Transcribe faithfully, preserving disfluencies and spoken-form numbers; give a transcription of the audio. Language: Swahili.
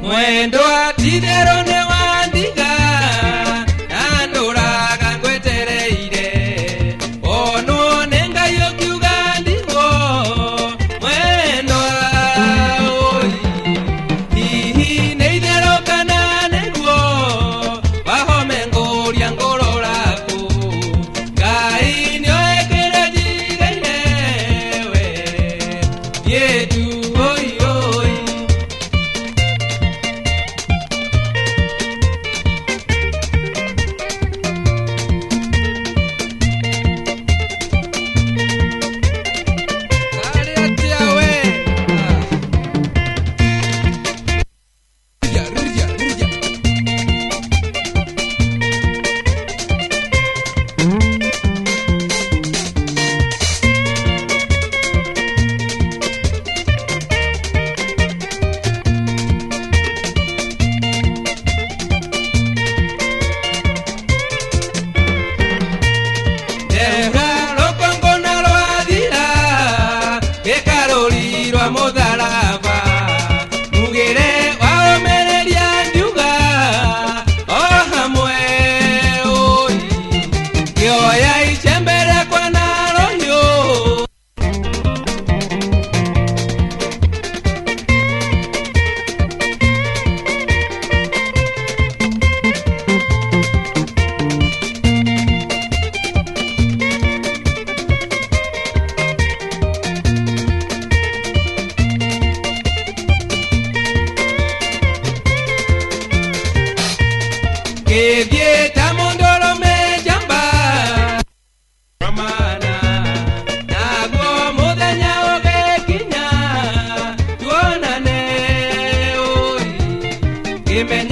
Mwendo atidero ne wandiga Andora gangwetereire Ono nenga yokiugandigo Mwendo oi Hihi neidero kananego Wahomengo riangoro lako Gai nyo ekere jireinewe Yetu oi oi Modalava mugere waomereria nduga ohamwe oi kioya ichembere kwa naroyo que dieta mondoro me jamba ramana nago modanya oge kinya tuonane oi que me